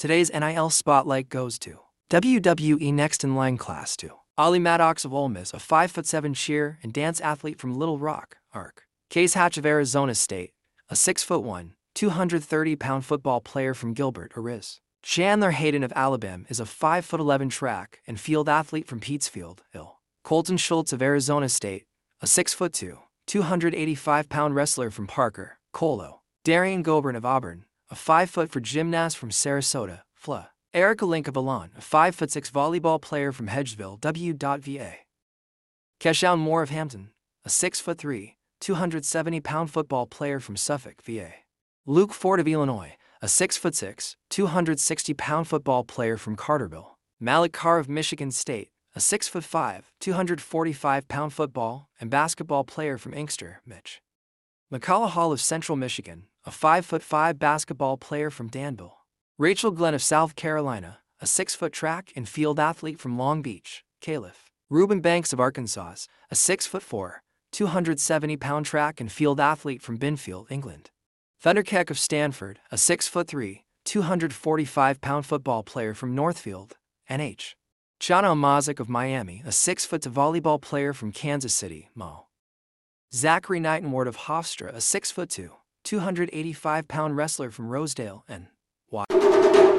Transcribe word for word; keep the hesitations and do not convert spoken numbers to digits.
Today's N I L spotlight goes to W W E Next in Line Class two. Ali Maddox of Ole Miss, a five foot seven cheer and dance athlete from Little Rock, Ark. Case Hatch of Arizona State, a six foot one, two hundred thirty pound football player from Gilbert, Ariz. Chandler Hayden of Alabama is a five foot eleven track and field athlete from Peatsfield, Ill. Colton Schultz of Arizona State, a six foot two, two hundred eighty-five pound wrestler from Parker, Colo. Darian Gobern of Auburn, a five foot four gymnast from Sarasota, F L A. Erica Link of Alon, a five foot six volleyball player from Hedgeville, W V A. Keshawn Moore of Hampton, a six foot three, two hundred seventy pound football player from Suffolk, V A. Luke Ford of Illinois, a six foot six, two hundred sixty pound football player from Carterville. Malik Carr of Michigan State, a six foot five, two hundred forty-five pound football and basketball player from Inkster, Mitch. McCullough Hall of Central Michigan, a five foot five basketball player from Danville. Rachel Glenn of South Carolina, a six foot track and field athlete from Long Beach, Caliph. Reuben Banks of Arkansas, a six foot four, two hundred seventy pound track and field athlete from Binfield, England. Thunderkeck of Stanford, a six foot three, two hundred forty-five pound football player from Northfield, N H. Chana Mazik of Miami, a six foot two volleyball player from Kansas City, Mo. Zachary Knightenward of Hofstra, a six foot two, two hundred eighty-five pound wrestler from Rosedale, N Y